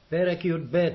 פרק י"ב.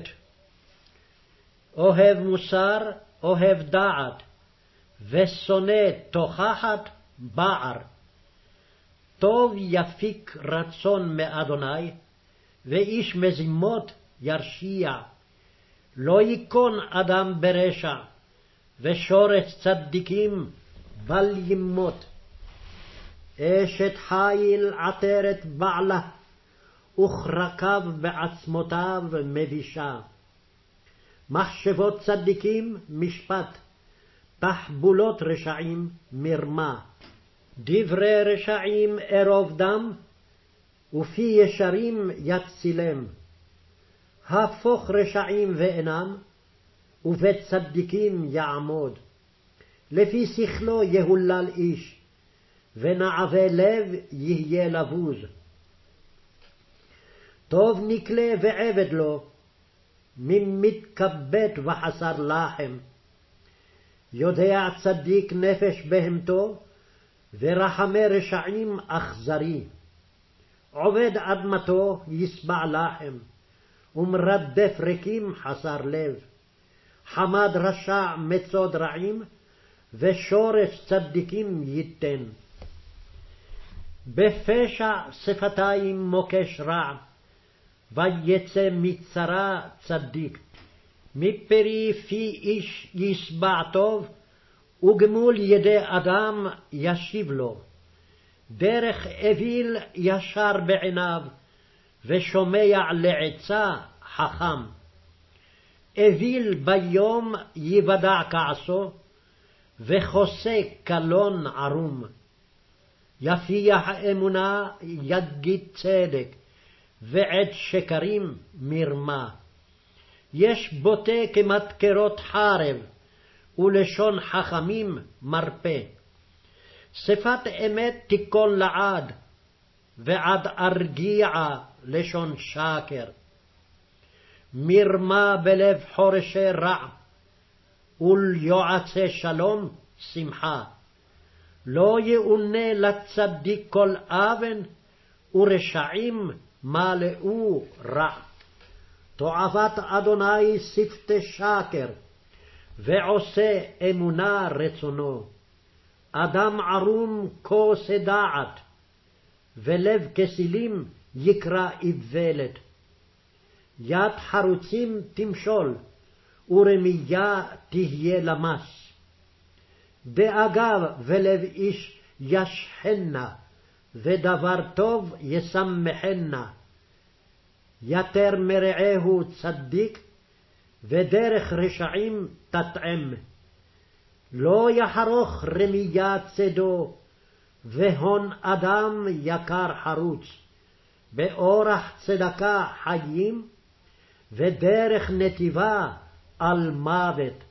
אוהב מוסר, אוהב דעת, ושונא תוכחת בער. טוב יפיק רצון מאדוני, ואיש מזימות ירשיע. לא ייכון אדם ברשע, ושורש צדיקים בל ימות. אשת חיל עטרת בעלה, וכרקיו בעצמותיו מבישה. מחשבות צדיקים משפט, תחבולות רשעים מרמה. דברי רשעים ערוב דם, ופי ישרים יצילם. הפוך רשעים ואינם, ובית צדיקים יעמוד. לפי שכלו יהולל איש, ונעבי לב יהיה לבוז. טוב נקלה ועבד לו, ממתכבד וחסר לחם. יודע צדיק נפש בהמתו, ורחמי רשעים אכזרי. עובד אדמתו ישבע לחם, ומרדף ריקים חסר לב. חמד רשע מצוד רעים, ושורש צדיקים ייתן. בפשע שפתיים מוקש רע, ויצא מצרה צדיק. מפרי פי איש ישבע טוב, וגמול ידי אדם ישיב לו. דרך אוויל ישר בעיניו, ושומע לעצה חכם. אוויל ביום יוודע כעסו, וחוסה קלון ערום. יפיח אמונה יגיד צדק, ועד שקרים מרמה. יש בוטה כמתקרות חרב, ולשון חכמים מרפא. שפת אמת תיכון לעד, ועד ארגיע לשון שקר. מרמה בלב חורשי רע, וליועצי שלום שמחה. לא יאונה לצדיק כל אבן, ורשעים מלאו רע. תועבת אדוני שפתי שקר, ועושה אמונה רצונו. אדם ערום כוס דעת, ולב כסילים יקרא איוולת. יד חרוצים תמשול, ורמיה תהיה למס. דאגה ולב איש ישחנה, ודבר טוב ישמחנה. יתר מרעהו צדיק, ודרך רשעים תטעם. לא יחרוך רמיה צדו, והון אדם יקר חרוץ. באורח צדקה חיים, ודרך נתיבה על מוות.